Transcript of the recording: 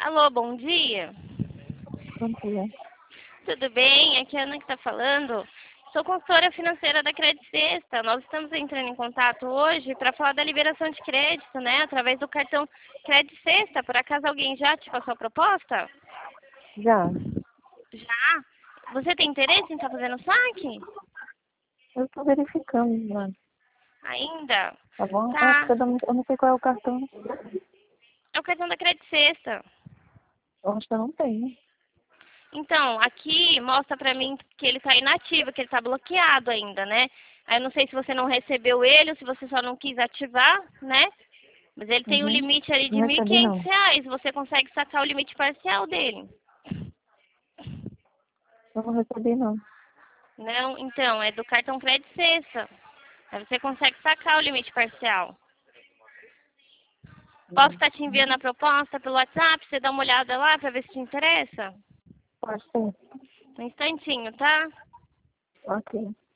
Alô, bom dia. Bom dia. Tudo bem? Aqui é a Ana que está falando. Sou consultora financeira da Credit Sexta. Nós estamos entrando em contato hoje para falar da liberação de crédito, né? Através do cartão Credit Sexta. Por acaso alguém já te passou a proposta? Já. Já? Você tem interesse em estar fazendo saque? Eu estou verificando, mano. Ainda? Tá bom? É, Tá. porque eu não sei qual é o cartão. É o cartão da Credit Sexta. Eu acho que eu não tenho. Então, aqui mostra pra mim que ele tá inativo, que ele tá bloqueado ainda, né? Aí eu não sei se você não recebeu ele ou se você só não quis ativar, né? Mas ele tem o Uhum. limite ali de Não R$ recebi, não. 1.500. Você consegue sacar o limite parcial dele. Eu não recebi, não. Não? Então, é do cartão Crédito Sexta. Aí você consegue sacar o limite parcial. Posso estar te enviando a proposta pelo WhatsApp, você dá uma olhada lá pra ver se te interessa? Pode ser. Um instantinho, tá? Ok.